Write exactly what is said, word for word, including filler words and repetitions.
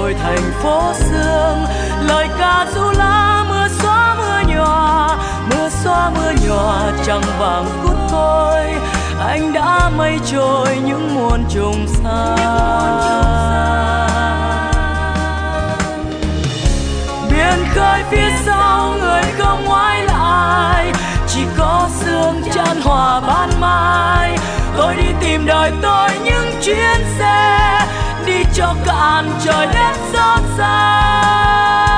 đổi thành phố sương. Lời ca ru lá mưa xóa mưa nhòa, mưa xóa mưa nhòa trăng vàng phút thôi. Anh đã mây trôi những muôn trùng xa. Biển khơi phía sau người không ngoái lại, chỉ có sương chan hòa ban mai. Tôi đi tìm đời tôi những chuyến xe, đi cho cạn trời đất xót xa.